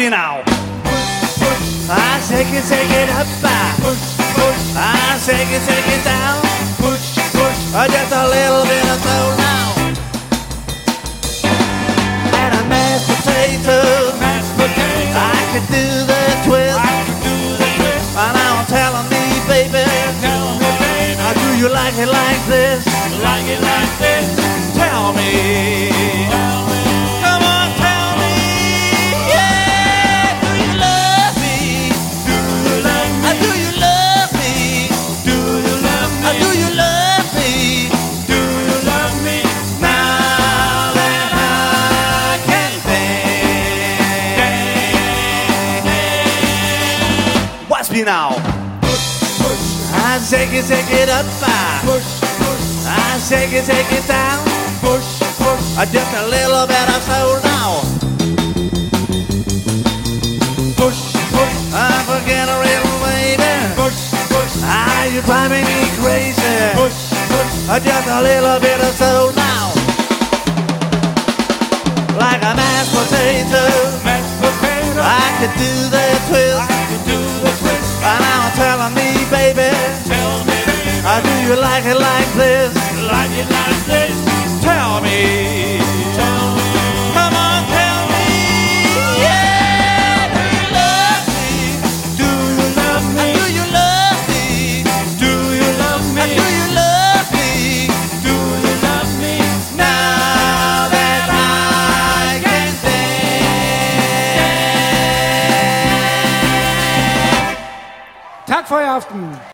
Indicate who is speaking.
Speaker 1: me now. I shake it up, I shake it down. Just a little bit of soul now. And a mashed potato, I could do the twist. And now telling me, baby, do you like it like this? Tell me. Come on, tell me. Yeah, do you love me? Do you love me? Do you love me? Do you love me? Do you love me? Do you love me? Now that I can dance. Watch me now. I shake it up, I shake it down. Just a little bit of soul now. I forget a real baby. You driving me crazy. Just a little bit of soul now. Like a mashed potato, I could do the twist. And now telling me, baby, do you like it like this? Tell me. Come on, tell me. Yeah, do you love me? Do you love me? Do you love me? Do you love me? Do you love me? Do you love me? Now that I can dance.
Speaker 2: Tak for i aften.